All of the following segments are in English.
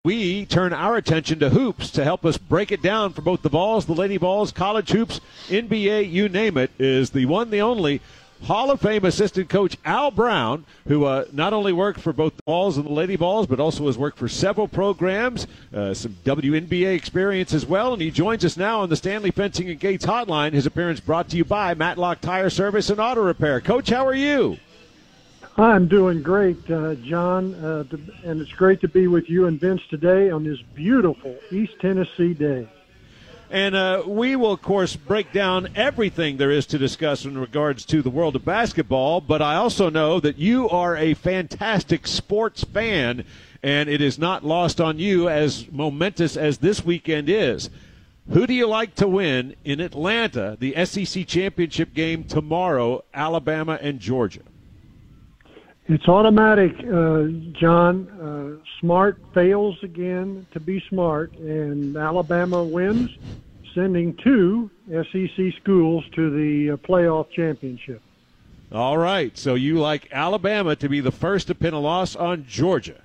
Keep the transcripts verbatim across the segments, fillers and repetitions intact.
we turn our attention to hoops to help us break it down for both the Vols, the Lady Vols, college hoops, N B A, you name it, is the one, the only Hall of Fame assistant coach Al Brown, who uh, not only worked for both the Vols and the Lady Vols, but also has worked for several programs, uh, some W N B A experience as well, and he joins us now on the Stanley Fencing and Gates Hotline. His appearance brought to you by Matlock Tire Service and Auto Repair. Coach, how are you? I'm doing great, uh, John, uh, to, and it's great to be with you and Vince today on this beautiful East Tennessee day. And uh, we will, of course, break down everything there is to discuss in regards to the world of basketball, but I also know that you are a fantastic sports fan, and it is not lost on you, as momentous as this weekend is. Who do you like to win in Atlanta, the S E C championship game tomorrow, Alabama and Georgia? It's automatic, uh, John. Uh, smart fails again to be smart, and Alabama wins, sending two S E C schools to the uh, playoff championship. All right, so you like Alabama to be the first to pin a loss on Georgia?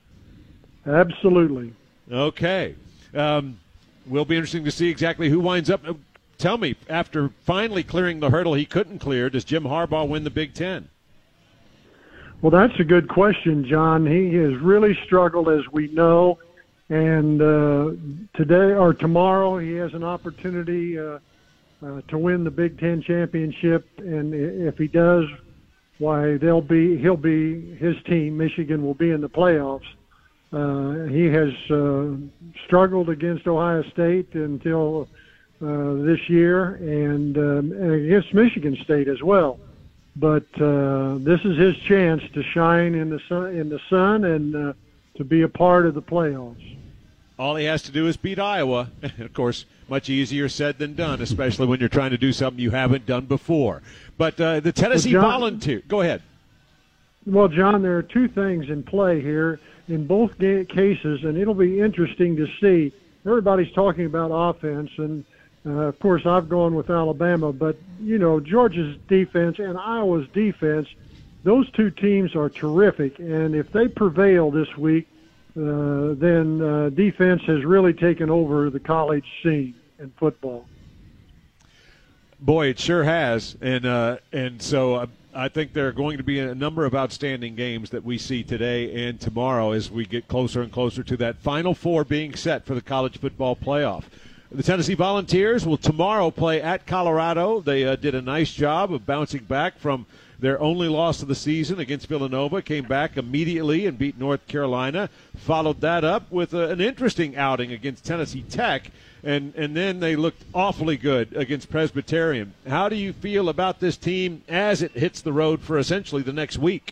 Absolutely. Okay. Um, will be interesting to see exactly who winds up. Tell me, after finally clearing the hurdle he couldn't clear, does Jim Harbaugh win the Big Ten? Well, that's a good question, John. He has really struggled, as we know, and uh, today or tomorrow he has an opportunity uh, uh, to win the Big Ten championship, and if he does, why they'll be he'll be his team. Michigan will be in the playoffs. Uh, he has uh, struggled against Ohio State until uh, this year, and, um, and against Michigan State as well. But uh, this is his chance to shine in the sun, in the sun, and uh, to be a part of the playoffs. All he has to do is beat Iowa. Of course, much easier said than done, especially when you're trying to do something you haven't done before. But uh, the Tennessee well, John, Volunteers. Go ahead. Well, John, there are two things in play here in both cases, and it'll be interesting to see. Everybody's talking about offense, and Uh, of course, I've gone with Alabama, but, you know, Georgia's defense and Iowa's defense, those two teams are terrific. And if they prevail this week, uh, then uh, defense has really taken over the college scene in football. Boy, it sure has. And, uh, and so uh, I think there are going to be a number of outstanding games that we see today and tomorrow as we get closer and closer to that Final Four being set for the college football playoff. The Tennessee Volunteers will tomorrow play at Colorado. They uh, did a nice job of bouncing back from their only loss of the season against Villanova, came back immediately and beat North Carolina, followed that up with a, an interesting outing against Tennessee Tech, and, and then they looked awfully good against Presbyterian. How do you feel about this team as it hits the road for essentially the next week?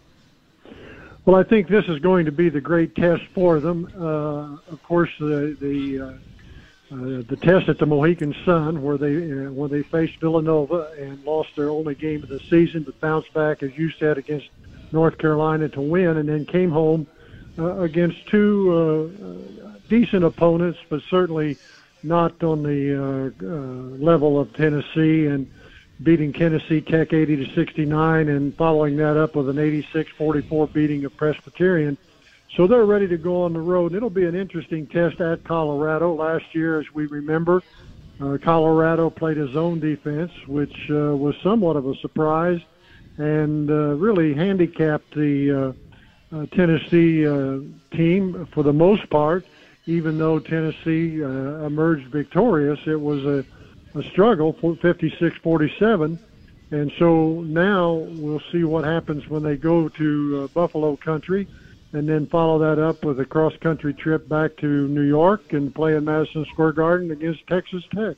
Well, I think this is going to be the great test for them. Uh, of course, the the uh, Uh, the test at the Mohegan Sun, where they uh, where they faced Villanova and lost their only game of the season, but bounced back, as you said, against North Carolina to win, and then came home uh, against two uh, uh, decent opponents, but certainly not on the uh, uh, level of Tennessee, and beating Tennessee Tech eighty to sixty-nine, and following that up with an eighty-six forty-four beating of Presbyterian. So they're ready to go on the road. It'll be an interesting test at Colorado. Last year, as we remember, uh, Colorado played a zone defense, which uh, was somewhat of a surprise, and uh, really handicapped the uh, uh, Tennessee uh, team for the most part. Even though Tennessee uh, emerged victorious, it was a, a struggle for fifty-six forty-seven. And so now we'll see what happens when they go to uh, Buffalo country, and then follow that up with a cross-country trip back to New York and play in Madison Square Garden against Texas Tech.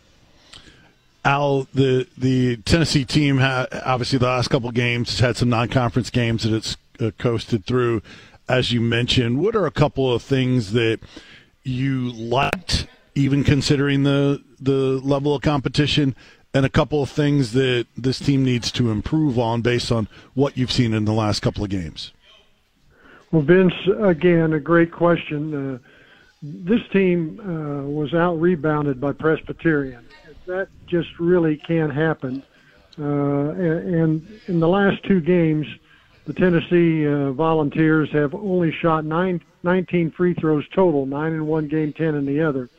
Al, the the Tennessee team, ha- obviously the last couple of games, has had some non-conference games that it's uh, coasted through, as you mentioned. What are a couple of things that you liked, even considering the the level of competition, and a couple of things that this team needs to improve on based on what you've seen in the last couple of games? Well, Vince, again, a great question. Uh, this team uh, was out-rebounded by Presbyterian. That just really can't happen. Uh, and in the last two games, the Tennessee uh, Volunteers have only shot nine, nineteen free throws total, nine in one game, ten in the other.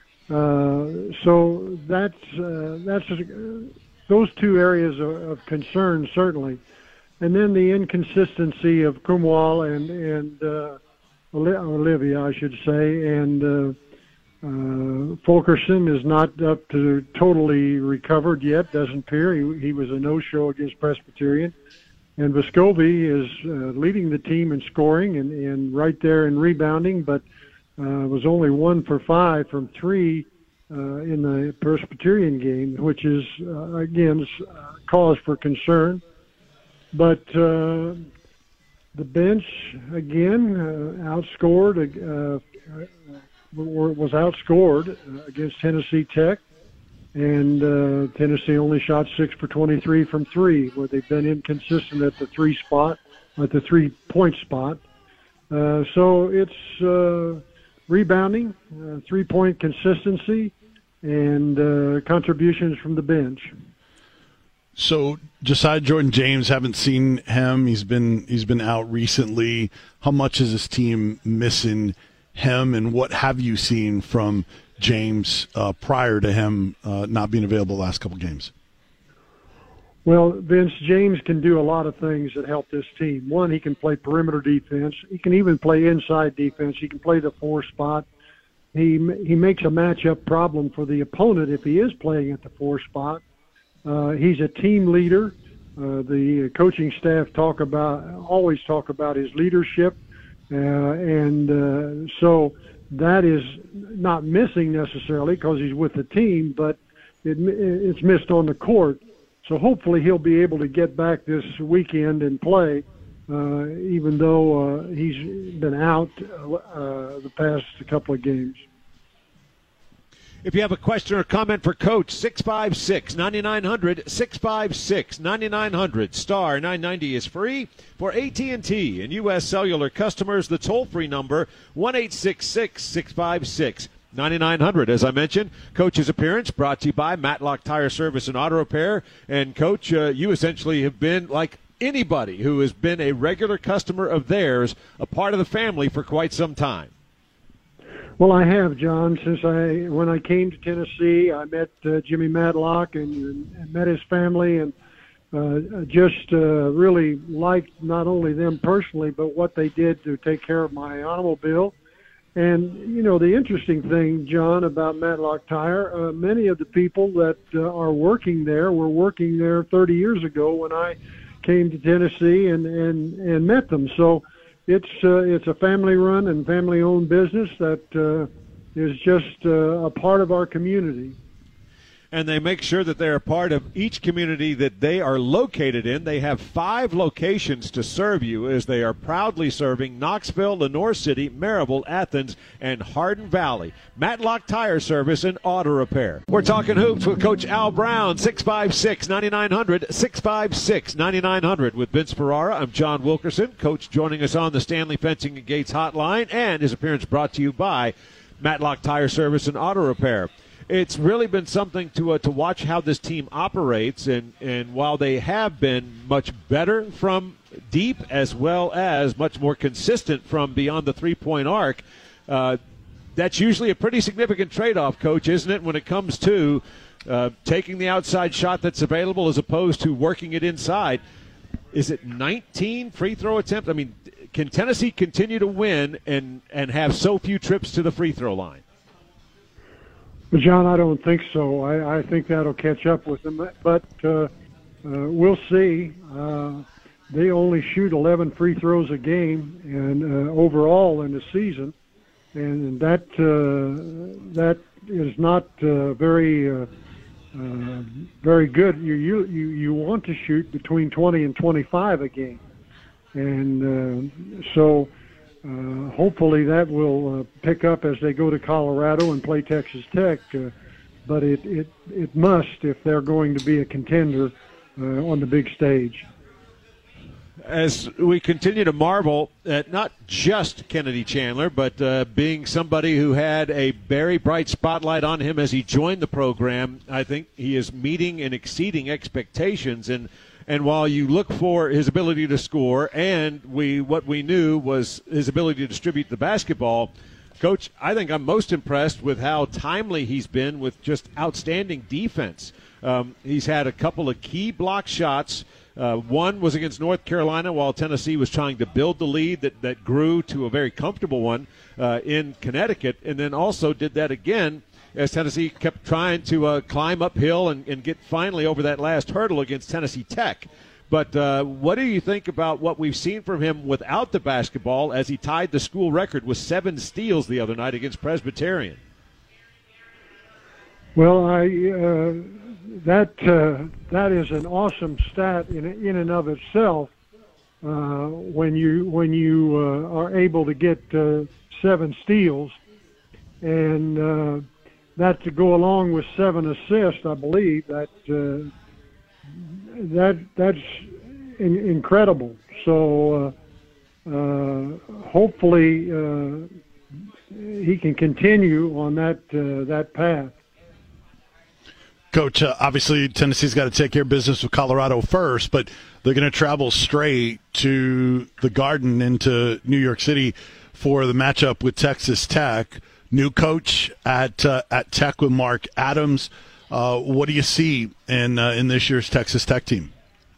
Uh, so that's uh, that's uh, those two areas of, of concern certainly, and then the inconsistency of Cromwell and and uh, Olivia, I should say, and uh, uh, Fulkerson is not up to totally recovered yet. Doesn't appear. He, he was a no-show against Presbyterian, and Vescovi is uh, leading the team in scoring and, and right there in rebounding, but uh, was only one for five from three uh, in the Presbyterian game, which is uh, again uh, cause for concern. But uh, the bench, again, uh, outscored, uh, was outscored against Tennessee Tech, and uh, Tennessee only shot six for twenty-three from three, where they've been inconsistent at the three spot, at the three-point spot. Uh, so it's uh, rebounding, uh, three-point consistency, and uh, contributions from the bench. So, Josiah Jordan-James, haven't seen him. He's been he's been out recently. How much is this team missing him, and what have you seen from James uh, prior to him uh, not being available the last couple games? Well, Vince, James can do a lot of things that help this team. One, he can play perimeter defense. He can even play inside defense. He can play the four spot. He he makes a matchup problem for the opponent if he is playing at the four spot. Uh, he's a team leader. Uh, the coaching staff talk about always talk about his leadership, uh, and uh, so that is not missing necessarily because he's with the team, but it, it's missed on the court. So hopefully he'll be able to get back this weekend and play, uh, even though uh, he's been out uh, the past couple of games. If you have a question or comment for Coach, six five six, nine nine hundred, six five six, nine nine hundred, star nine ninety is free for A T and T and U S Cellular customers. The toll-free number, one eight six six, six five six, nine nine hundred. As I mentioned, Coach's appearance brought to you by Matlock Tire Service and Auto Repair. And, Coach, uh, you essentially have been, like anybody who has been a regular customer of theirs, a part of the family for quite some time. Well, I have, John. Since I, when I came to Tennessee, I met uh, Jimmy Matlock and, and met his family, and uh, just uh, really liked not only them personally, but what they did to take care of my automobile. And, you know, the interesting thing, John, about Matlock Tire, uh, many of the people that uh, are working there were working there thirty years ago when I came to Tennessee and, and, and met them. So it's uh, it's a family-run and family-owned business that uh, is just uh, a part of our community. And they make sure that they're a part of each community that they are located in. They have five locations to serve you as they are proudly serving Knoxville, Lenore City, Maryville, Athens, and Hardin Valley. Matlock Tire Service and Auto Repair. We're talking hoops with Coach Al Brown, six five six, nine nine hundred, six five six, nine nine hundred. With Vince Ferrara, I'm John Wilkerson. Coach joining us on the Stanley Fencing and Gates hotline, and his appearance brought to you by Matlock Tire Service and Auto Repair. It's really been something to uh, to watch how this team operates, and, and while they have been much better from deep as well as much more consistent from beyond the three-point arc, uh, that's usually a pretty significant trade-off, Coach, isn't it, when it comes to uh, taking the outside shot that's available as opposed to working it inside. Is it nineteen free throw attempts? I mean, can Tennessee continue to win and, and have so few trips to the free throw line? Well, John, I don't think so. I, I think that'll catch up with them, but uh, uh, we'll see. Uh, they only shoot eleven free throws a game, and uh, overall in the season, and that uh, that is not uh, very uh, uh, very good. You, you you you want to shoot between twenty and twenty-five a game, and uh, so. Uh, hopefully that will uh, pick up as they go to Colorado and play Texas Tech, uh, but it, it it must if they're going to be a contender uh, on the big stage. As we continue to marvel at not just Kennedy Chandler, but uh, being somebody who had a very bright spotlight on him as he joined the program, I think he is meeting and exceeding expectations. And And while you look for his ability to score, and we what we knew was his ability to distribute the basketball, Coach, I think I'm most impressed with how timely he's been with just outstanding defense. Um, he's had a couple of key block shots. Uh, one was against North Carolina while Tennessee was trying to build the lead that, that grew to a very comfortable one uh, in Connecticut, and then also did that again as Tennessee kept trying to uh, climb uphill and, and get finally over that last hurdle against Tennessee Tech. But uh, what do you think about what we've seen from him without the basketball as he tied the school record with seven steals the other night against Presbyterian? Well, I uh, that uh, that is an awesome stat in in and of itself. Uh, when you when you uh, are able to get uh, seven steals, and uh, that to go along with seven assists, I believe that uh, that that's in, incredible. So uh, uh, hopefully uh, he can continue on that uh, that path. Coach, uh, obviously Tennessee's got to take care of business with Colorado first, but they're going to travel straight to the Garden into New York City for the matchup with Texas Tech. New coach at uh, at Tech with Mark Adams. Uh, what do you see in uh, in this year's Texas Tech team?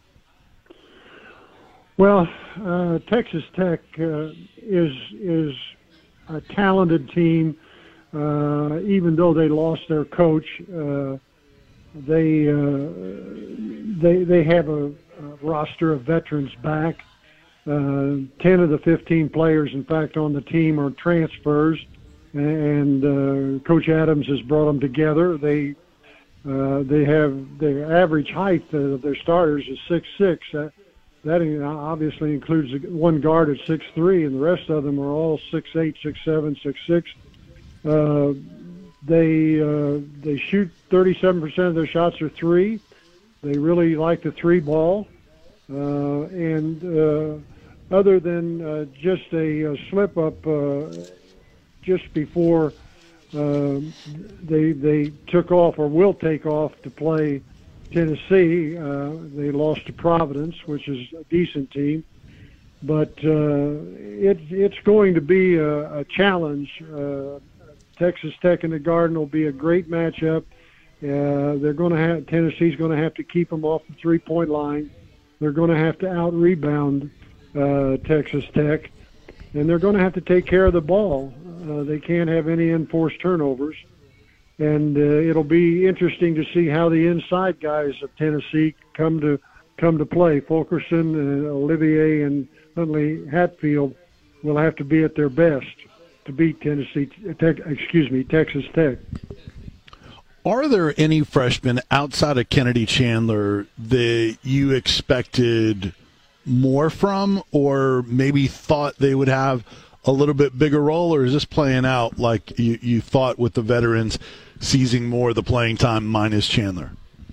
Well, uh, Texas Tech uh, is is a talented team. Uh, even though they lost their coach, uh, they uh, they they have a, a roster of veterans back. Uh, Ten of the fifteen players, in fact, on the team are transfers, and uh, Coach Adams has brought them together. They uh, they have their average height of their starters is six six. Uh, that obviously includes one guard at six three, and the rest of them are all six eight, six seven, six six. Uh, they uh, they shoot thirty-seven percent of their shots are three. They really like the three ball, uh, and uh, other than uh, just a, a slip up uh, just before uh, they they took off or will take off to play Tennessee, uh, they lost to Providence, which is a decent team, but uh, it, it's going to be a, a challenge. Uh, Texas Tech and the Garden will be a great matchup. Uh, they're going to have Tennessee's going to have to keep them off the three-point line. They're going to have to out-rebound uh, Texas Tech, and they're going to have to take care of the ball. Uh, they can't have any enforced turnovers. And uh, it'll be interesting to see how the inside guys of Tennessee come to come to play. Fulkerson, and Olivier, and Huntley Hatfield will have to be at their best to beat Tennessee. Tech, excuse me, Texas Tech. Are there any freshmen outside of Kennedy Chandler that you expected more from, or maybe thought they would have a little bit bigger role, or is this playing out like you, you thought with the veterans seizing more of the playing time minus Chandler?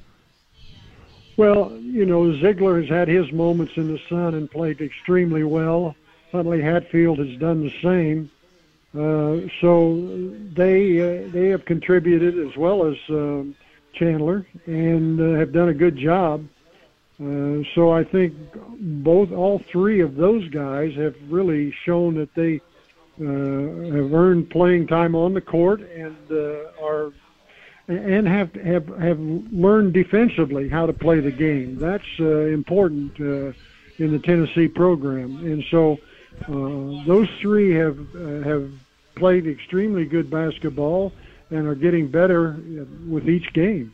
Well, you know, Ziegler has had his moments in the sun and played extremely well. Huntley Hatfield has done the same. Uh, so they uh, they have contributed as well as uh, Chandler and uh, have done a good job. Uh, so I think both, all three of those guys have really shown that they uh, have earned playing time on the court and uh, are and have have have learned defensively how to play the game. That's uh, important uh, in the Tennessee program, and so uh, those three have uh, have played extremely good basketball and are getting better with each game.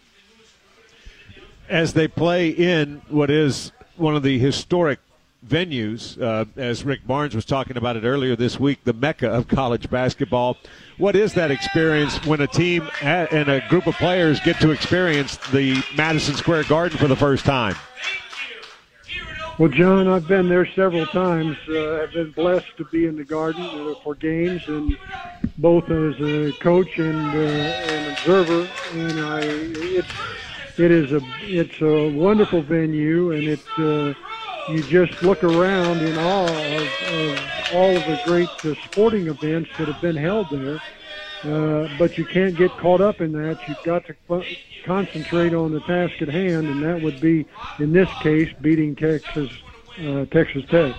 As they play in what is one of the historic venues, uh, as Rick Barnes was talking about it earlier this week, the Mecca of college basketball. What is that experience when a team and a group of players get to experience the Madison Square Garden for the first time? Well, John, I've been there several times. Uh, I've been blessed to be in the Garden uh, for games, and both as a coach and uh, an observer. And I, it's it is a it's a wonderful venue, and it uh, you just look around in awe of, of all of the great uh, sporting events that have been held there. Uh, but you can't get caught up in that. You've got to f- concentrate on the task at hand, and that would be, in this case, beating Texas, uh, Texas Tech.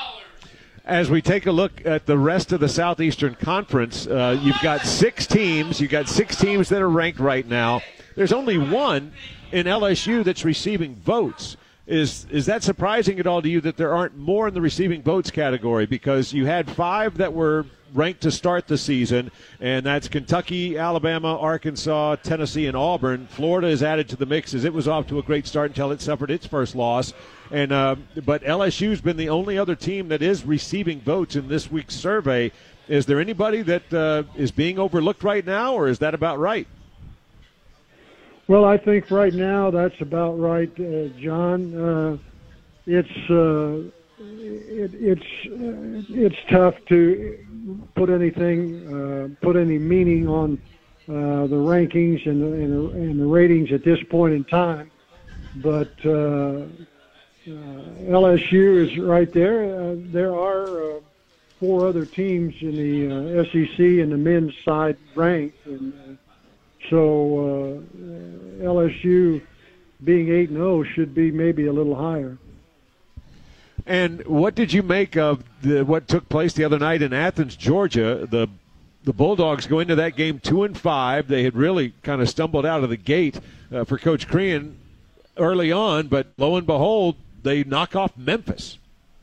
As we take a look at the rest of the Southeastern Conference, uh, you've got six teams. You've got six teams that are ranked right now. There's only one in L S U that's receiving votes. Is is that surprising at all to you that there aren't more in the receiving votes category? Because you had five that were ranked to start the season, and that's Kentucky, Alabama, Arkansas, Tennessee, and Auburn. Florida is added to the mix as it was off to a great start until it suffered its first loss. And uh, but L S U's been the only other team that is receiving votes in this week's survey. Is there anybody that uh, is being overlooked right now, or is that about right? Well, I think right now that's about right, uh, John. Uh, it's uh, it, it's uh, it's tough to put anything, uh, put any meaning on uh, the rankings and the, and, the, and the ratings at this point in time. But uh, uh, L S U is right there. Uh, there are uh, four other teams in the uh, S E C and the men's side ranked, and uh, so uh, L S U being eight and oh should be maybe a little higher. And what did you make of the, what took place the other night in Athens, Georgia? The the Bulldogs go into that game two and five. They had really kind of stumbled out of the gate uh, for Coach Crean early on, but lo and behold, they knock off Memphis.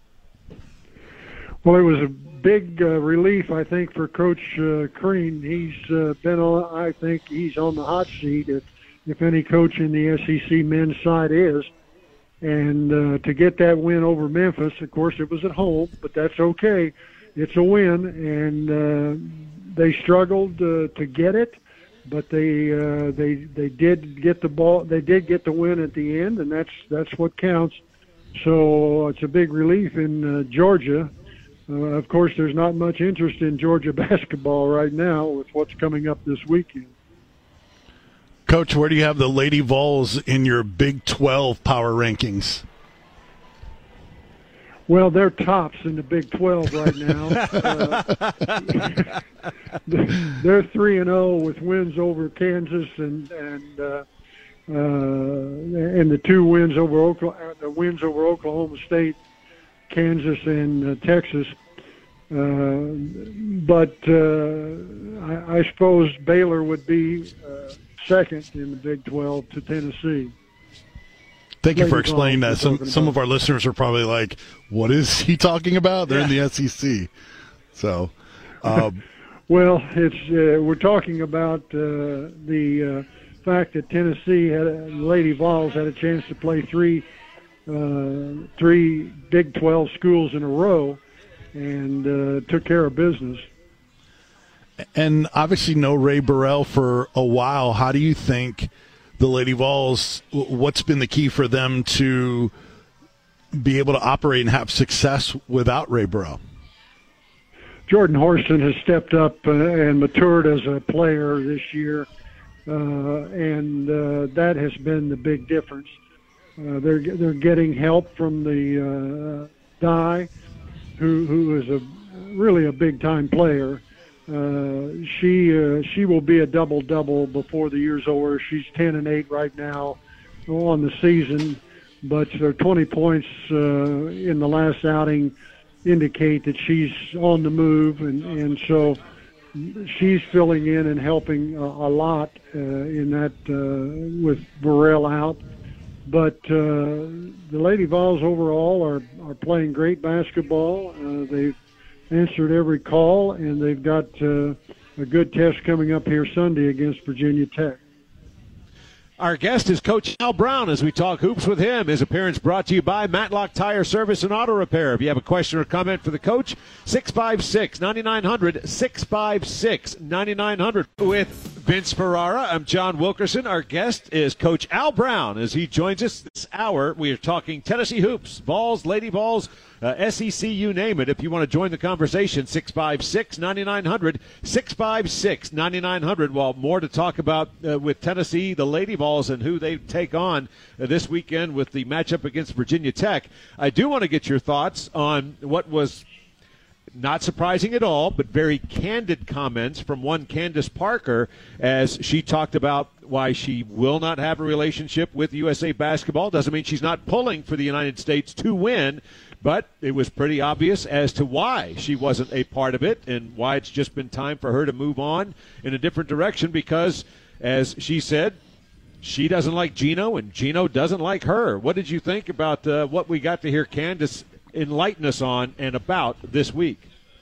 Well, it was a big uh, relief, I think, for Coach uh, Crean. He's uh, been on. I think he's on the hot seat if, if any coach in the S E C men's side is. And uh, to get that win over Memphis, of course, it was at home, but that's okay. It's a win, and uh, they struggled uh, to get it, but they uh, they they did get the ball. They did get the win at the end, and that's that's what counts. So it's a big relief in uh, Georgia. Uh, of course, there's not much interest in Georgia basketball right now with what's coming up this weekend. Coach, where do you have the Lady Vols in your Big twelve power rankings? Well, they're tops in the Big twelve right now. uh, they're three and zero with wins over Kansas and and uh, uh, and the two wins over Oklahoma, the wins over Oklahoma State, Kansas, and uh, Texas. Uh, but uh, I, I suppose Baylor would be uh, second in the Big twelve to Tennessee. Thank you for explaining that. Some some of our listeners are probably like, "What is he talking about?" They're yeah. in the S E C, so. Um, well, it's uh, we're talking about uh, the uh, fact that Tennessee had a, Lady Vols had a chance to play three uh, three Big twelve schools in a row, and uh, took care of business. And obviously, no Ray Burrell for a while. How do you think the Lady Vols, what's been the key for them to be able to operate and have success without Ray Burrell? Jordan Horston has stepped up uh, and matured as a player this year, uh, and uh, that has been the big difference. Uh, they're they're getting help from the uh, Dye, who who is a really a big time player. Uh, she uh, she will be a double double before the year's over. She's ten and eight right now on the season, but her twenty points uh, in the last outing indicate that she's on the move, and, and so she's filling in and helping a, a lot uh, in that uh, with Burrell out. But uh, the Lady Vols overall are, are playing great basketball. Uh, they've answered every call, and they've got uh, a good test coming up here Sunday against Virginia Tech. Our guest is Coach Al Brown as we talk hoops with him. His appearance brought to you by Matlock Tire Service and Auto Repair. If you have a question or comment for the coach, six five six, nine nine zero zero, six five six, nine nine zero zero. With Vince Ferrara, I'm John Wilkerson. Our guest is Coach Al Brown as he joins us this hour. We are talking Tennessee hoops, Vols, Lady Vols, uh, S E C, you name it. If you want to join the conversation, six five six, nine nine zero zero, six five six, nine nine zero zero. Well, more to talk about uh, with Tennessee, the Lady Vols, and who they take on uh, this weekend with the matchup against Virginia Tech. I do want to get your thoughts on what was not surprising at all, but very candid comments from one Candace Parker as she talked about why she will not have a relationship with U S A Basketball. Doesn't mean she's not pulling for the United States to win, but it was pretty obvious as to why she wasn't a part of it and why it's just been time for her to move on in a different direction because, as she said, she doesn't like Gino and Gino doesn't like her. What did you think about uh, what we got to hear Candace enlighten us on and about this week?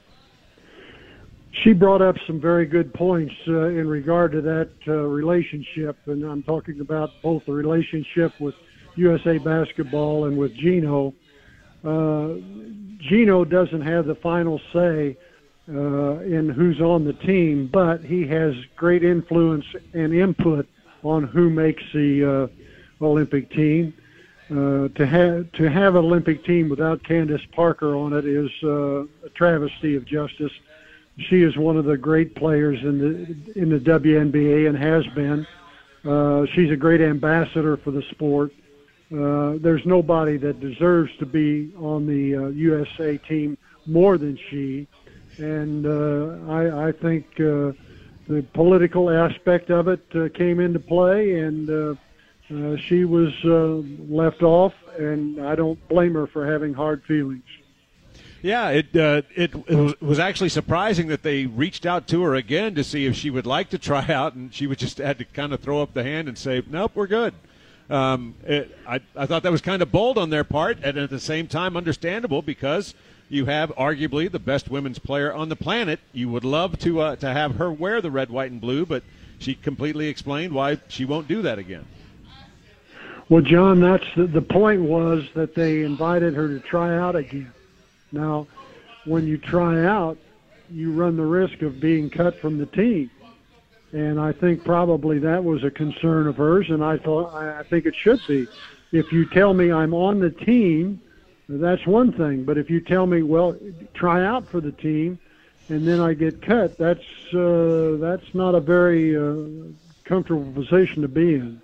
She brought up some very good points uh, in regard to that uh, relationship, and I'm talking about both the relationship with U S A Basketball and with Gino. Uh, Gino doesn't have the final say uh, in who's on the team, but he has great influence and input on who makes the uh, Olympic team. Uh, to have to have an Olympic team without Candace Parker on it is uh, a travesty of justice. She is one of the great players in the in the W N B A and has been. Uh, she's a great ambassador for the sport. Uh, there's nobody that deserves to be on the uh, U S A team more than she, and uh, I, I think uh, the political aspect of it uh, came into play, and uh, uh, she was uh, left off, and I don't blame her for having hard feelings. Yeah, it, uh, it it was actually surprising that they reached out to her again to see if she would like to try out, and she would just had to kind of throw up the hand and say, nope, we're good. Um, it, I, I thought that was kind of bold on their part, and at the same time understandable because you have arguably the best women's player on the planet. You would love to uh, to have her wear the red, white, and blue, but she completely explained why she won't do that again. Well, John, that's the, the point was that they invited her to try out again. Now, when you try out, you run the risk of being cut from the team. And I think probably that was a concern of hers, and I thought I think it should be. If you tell me I'm on the team, that's one thing. But if you tell me, well, try out for the team, and then I get cut, that's uh, that's not a very uh, comfortable position to be in.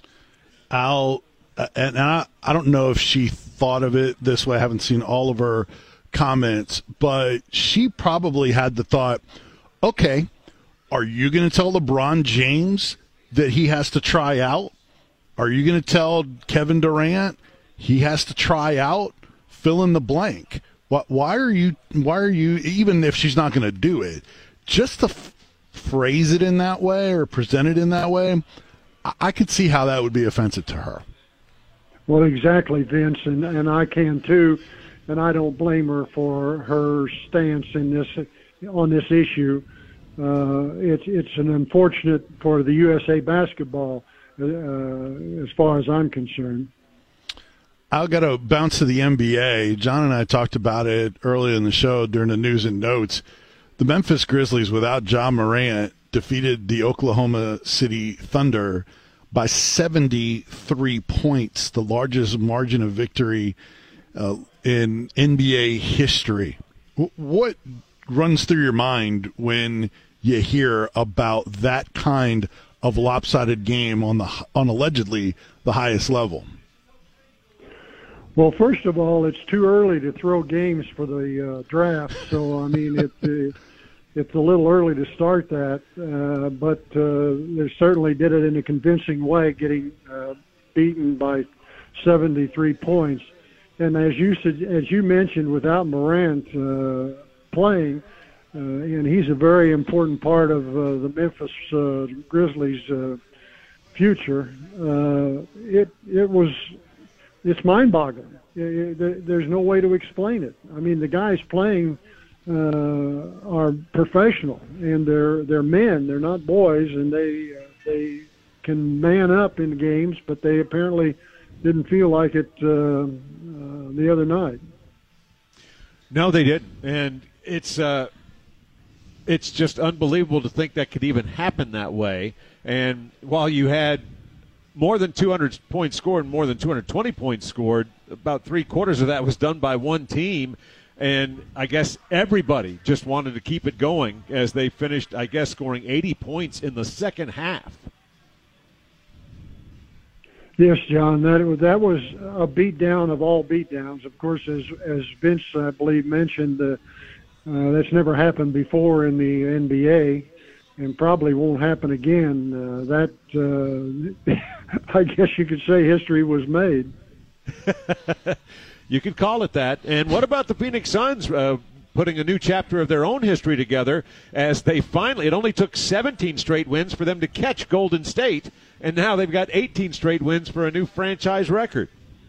Al, uh, and I, I don't know if she thought of it this way. I haven't seen all of her comments, but she probably had the thought, okay, are you going to tell LeBron James that he has to try out? Are you going to tell Kevin Durant he has to try out? Fill in the blank. Why are you, why are you, even if she's not going to do it, just to f- phrase it in that way or present it in that way, I, I could see how that would be offensive to her. Well, exactly, Vince, and, and I can too, and I don't blame her for her stance in this on this issue. Uh, it's it's an unfortunate for the U S A Basketball, uh, as far as I'm concerned. I've got to bounce to the N B A. John and I talked about it earlier in the show during the news and notes. The Memphis Grizzlies, without Ja Morant, defeated the Oklahoma City Thunder by seventy-three points, the largest margin of victory uh, in N B A history. W- what runs through your mind when you hear about that kind of lopsided game on the on allegedly the highest level? Well, first of all, it's too early to throw games for the uh, draft, so I mean it, uh, it's a little early to start that. Uh, but uh, they certainly did it in a convincing way, getting uh, beaten by seventy-three points. And as you said, as you mentioned, without Morant uh, playing. Uh, and he's a very important part of uh, the Memphis uh, Grizzlies' uh, future. Uh, it it was it's mind-boggling. It, it, there's no way to explain it. I mean, the guys playing uh, are professional, and they're they're men. They're not boys, and they uh, they can man up in games, but they apparently didn't feel like it uh, uh, the other night. No, they didn't, and it's. Uh... It's just unbelievable to think that could even happen that way. And while you had more than two hundred points scored and more than two hundred twenty points scored, about three quarters of that was done by one team. And I guess everybody just wanted to keep it going as they finished, I guess, scoring eighty points in the second half. Yes, John, that that was a beatdown of all beatdowns. Of course, as as Vince, I believe, mentioned, the Uh, that's never happened before in the N B A, and probably won't happen again. Uh, that uh, I guess you could say history was made. You could call it that. And what about the Phoenix Suns uh, putting a new chapter of their own history together as they finally – it only took seventeen straight wins for them to catch Golden State, and now they've got eighteen straight wins for a new franchise record.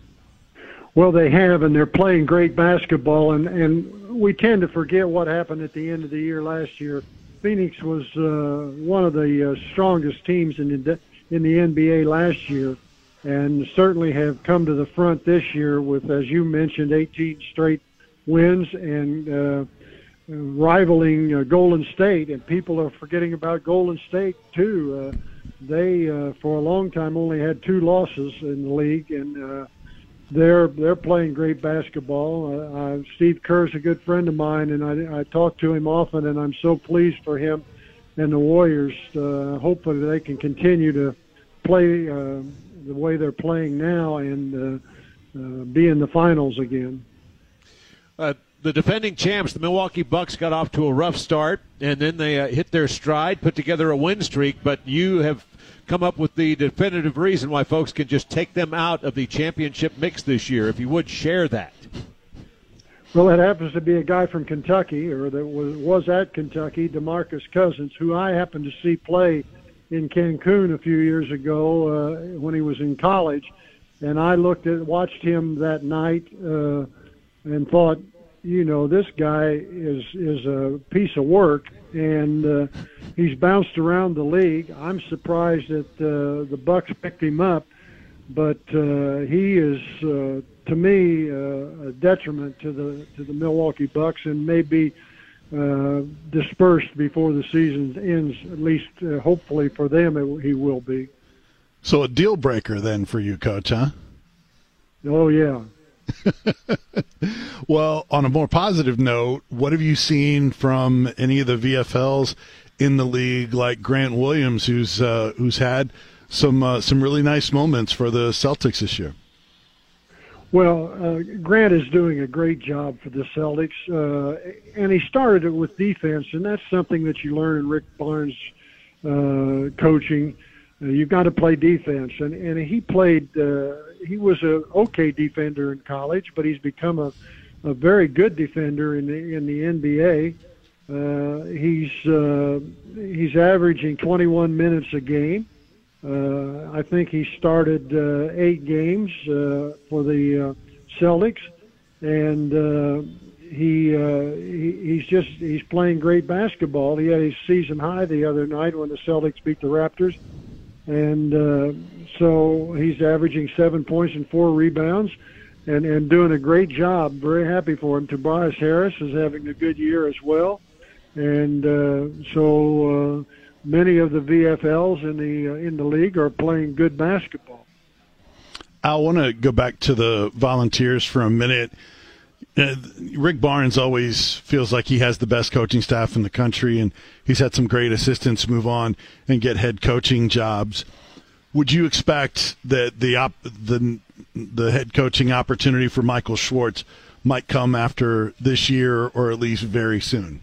Well, they have, and they're playing great basketball, and, and we tend to forget what happened at the end of the year last year. Phoenix was uh, one of the uh, strongest teams in the, in the N B A last year, and certainly have come to the front this year with, as you mentioned, eighteen straight wins and uh, rivaling uh, Golden State, and people are forgetting about Golden State too. Uh, they, uh, for a long time, only had two losses in the league, and uh, They're they're playing great basketball. Uh, uh, Steve Kerr's a good friend of mine, and I, I talk to him often, and I'm so pleased for him and the Warriors. Uh, hopefully they can continue to play uh, the way they're playing now and uh, uh, be in the finals again. Uh, the defending champs, the Milwaukee Bucks, got off to a rough start, and then they uh, hit their stride, put together a win streak, but you have come up with the definitive reason why folks can just take them out of the championship mix this year. If you would share that. Well, it happens to be a guy from Kentucky, or that was, was at Kentucky, DeMarcus Cousins, who I happened to see play in Cancun a few years ago uh, when he was in college. And I looked at, watched him that night uh, and thought, you know, this guy is, is a piece of work. And uh, he's bounced around the league. I'm surprised that uh, the Bucks picked him up, but uh, he is, uh, to me, uh, a detriment to the to the Milwaukee Bucks, and may be uh, dispersed before the season ends. At least, uh, hopefully for them, it, he will be. So a deal breaker then for you, Coach, huh? Oh yeah. Well, on a more positive note, what have you seen from any of the V F Ls in the league, like Grant Williams, who's uh, who's had some uh, some really nice moments for the Celtics this year? Well, uh, Grant is doing a great job for the Celtics, uh, and he started it with defense, and that's something that you learn in Rick Barnes' uh, coaching. Uh, you've got to play defense, and, and he played uh, – he was a okay defender in college, but he's become a, a very good defender in the, in the N B A. Uh, he's uh, he's averaging twenty-one minutes a game. Uh, I think he started uh, eight games uh, for the uh, Celtics, and uh, he, uh, he he's just he's playing great basketball. He had his season high the other night when the Celtics beat the Raptors. And uh, so he's averaging seven points and four rebounds and, and doing a great job. Very happy for him. Tobias Harris is having a good year as well. And uh, so uh, many of the V F Ls in the, uh, in the league are playing good basketball. I want to go back to the Volunteers for a minute. Uh, Rick Barnes always feels like he has the best coaching staff in the country, and he's had some great assistants move on and get head coaching jobs. Would you expect that the op- the the head coaching opportunity for Michael Schwartz might come after this year, or at least very soon?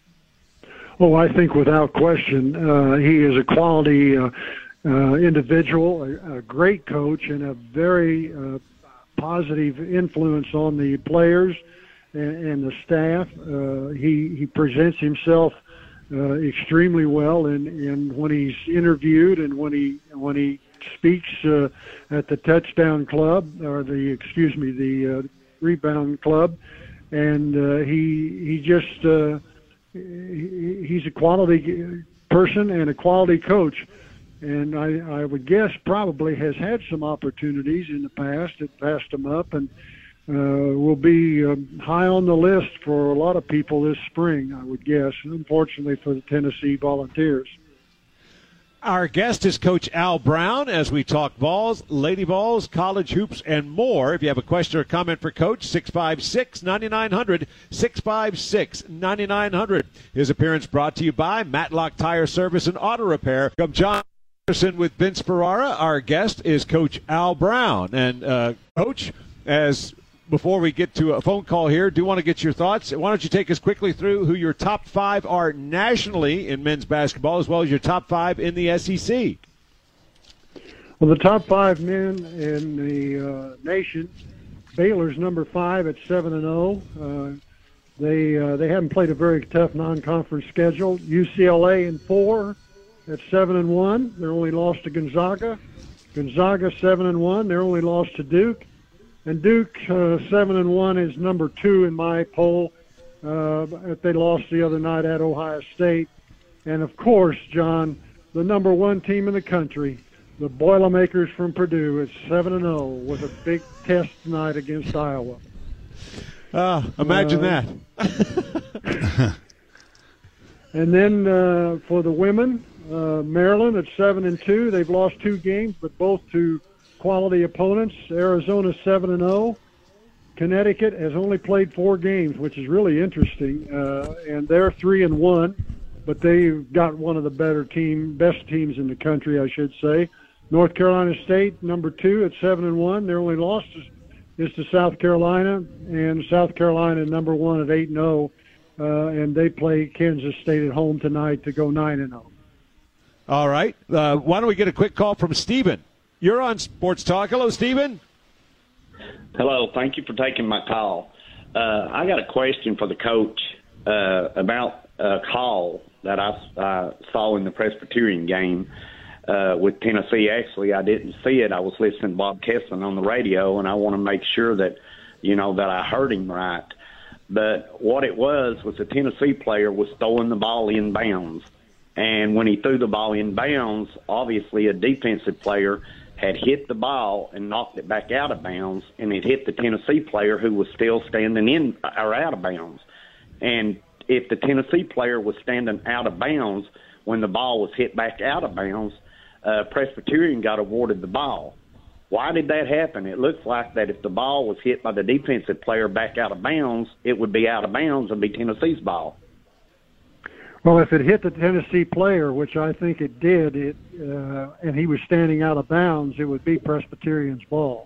Oh, I think without question, uh, he is a quality uh, uh, individual, a, a great coach, and a very uh, positive influence on the players and, and the staff. Uh, he he presents himself uh, extremely well, and and when he's interviewed and when he when he speaks uh, at the touchdown club or the excuse me the uh, rebound club, and uh, he he just uh, he, he's a quality person and a quality coach. And I, I would guess probably has had some opportunities in the past that passed him up, and uh, will be um, high on the list for a lot of people this spring, I would guess, unfortunately for the Tennessee Volunteers. Our guest is Coach Al Brown as we talk balls, lady balls, college hoops, and more. If you have a question or comment for Coach, six five six, nine nine zero zero, six five six, nine nine zero zero. His appearance brought to you by Matlock Tire Service and Auto Repair. Come John with Vince Ferrara. Our guest is Coach Al Brown. And, uh, Coach, as before we get to a phone call here, do want to get your thoughts. Why don't you take us quickly through who your top five are nationally in men's basketball, as well as your top five in the S E C? Well, the top five men in the uh, nation, Baylor's number five at seven and zero. Uh, they uh, they haven't played a very tough non-conference schedule. U C L A in four at seven and one. They're only lost to Gonzaga. Gonzaga seven and one. They're only lost to Duke. And Duke, uh, seven and one, is number two in my poll. Uh, they lost the other night at Ohio State. And, of course, John, the number one team in the country, the Boilermakers from Purdue, is seven and oh with a big test tonight against Iowa. Uh, imagine uh, that. And then uh, for the women, uh, Maryland at seven and two. They've lost two games, but both to quality opponents. Arizona seven and zero. Connecticut has only played four games, which is really interesting, uh, and they're three and one. But they've got one of the better team, best teams in the country, I should say. North Carolina State, number two at seven and one. Their only loss is, is to South Carolina, and South Carolina number one at eight and zero. Uh, and they play Kansas State at home tonight to go nine and zero. All right. Uh, why don't we get a quick call from Stephen? You're on Sports Talk. Hello, Stephen. Hello. Thank you for taking my call. Uh, I got a question for the coach uh, about a call that I uh, saw in the Presbyterian game uh, with Tennessee. Actually, I didn't see it. I was listening to Bob Kesson on the radio, and I want to make sure that, you know, that I heard him right. But what it was was a Tennessee player was throwing the ball in bounds. And when he threw the ball in bounds, obviously a defensive player had hit the ball and knocked it back out of bounds, and it hit the Tennessee player who was still standing in or out of bounds. And if the Tennessee player was standing out of bounds when the ball was hit back out of bounds, uh, Presbyterian got awarded the ball. Why did that happen? It looks like that if the ball was hit by the defensive player back out of bounds, it would be out of bounds and be Tennessee's ball. Well, if it hit the Tennessee player, which I think it did, it uh, and he was standing out of bounds, it would be Presbyterian's ball.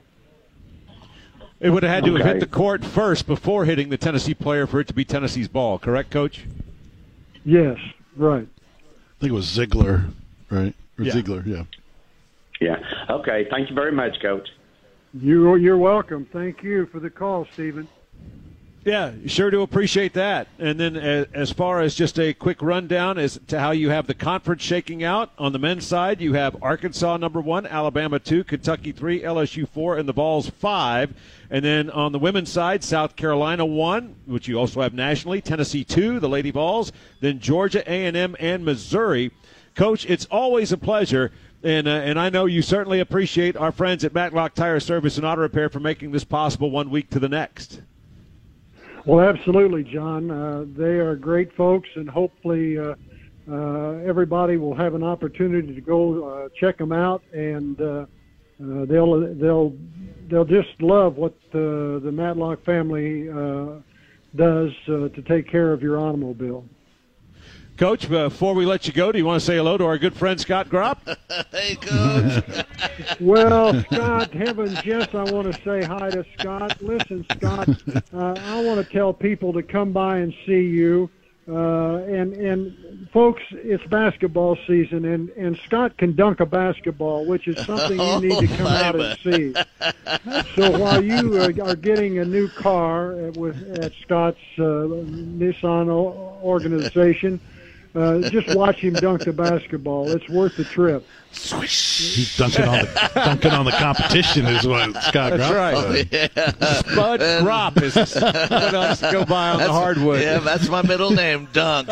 It would have had to Okay. have hit the court first before hitting the Tennessee player for it to be Tennessee's ball. Correct, Coach? Yes, right. I think it was Ziegler, right? Or Yeah. Ziegler, yeah. Yeah. Okay. Thank you very much, Coach. You, you're welcome. Thank you for the call, Stephen. Yeah, sure do appreciate that. And then as, as far as just a quick rundown as to how you have the conference shaking out, on the men's side, you have Arkansas number one, Alabama two, Kentucky three, L S U four, and the Vols five. And then on the women's side, South Carolina one, which you also have nationally, Tennessee two, the Lady Vols, then Georgia, A and M, and Missouri. Coach, it's always a pleasure. And uh, and I know you certainly appreciate our friends at Matlock Tire Service and Auto Repair for making this possible one week to the next. Well, absolutely, John. Uh, they are great folks, and hopefully uh, uh, everybody will have an opportunity to go uh, check them out, and uh, uh, they'll they'll they'll just love what uh, the Matlock family uh, does uh, to take care of your automobile. Coach, before we let you go, do you want to say hello to our good friend Scott Gropp? Hey, Coach. Well, Scott, heavens, yes, I want to say hi to Scott. Listen, Scott, uh, I want to tell people to come by and see you. Uh, and, and folks, it's basketball season, and, and Scott can dunk a basketball, which is something you need to come Oh, out and see. So while you uh, are getting a new car at, with, at Scott's uh, Nissan o- organization, Uh, just watch him dunk the basketball. It's worth the trip. He's dunking on the dunking on the competition is what Scott That's Gropp right. said. Oh, yeah. Spud Gropp is what else to go by on the hardwood. Yeah, that's my middle name, Dunk.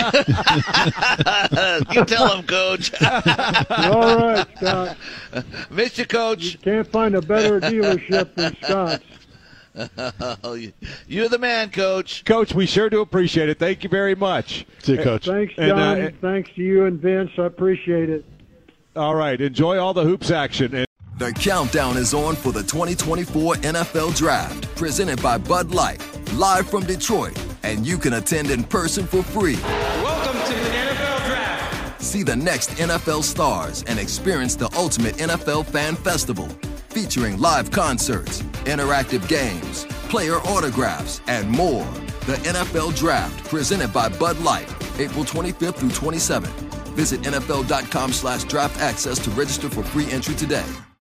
You tell him, Coach. All right, Scott. Miss you, Coach. Can't find a better dealership than Scott's. Oh, you're the man, Coach. Coach, we sure do appreciate it. Thank you very much. See you, Coach. Thanks, And, John. uh, Thanks to you and Vince. I appreciate it. All right, enjoy all the hoops action. And The countdown is on for the twenty twenty-four N F L Draft, presented by Bud Light, live from Detroit, and you can attend in person for free. Welcome to the N F L Draft. See the next N F L stars and experience the ultimate N F L fan festival, featuring live concerts, interactive games, player autographs, and more. The N F L Draft, presented by Bud Light, April twenty-fifth through twenty-seventh. Visit N F L dot com slash draft access to register for free entry today.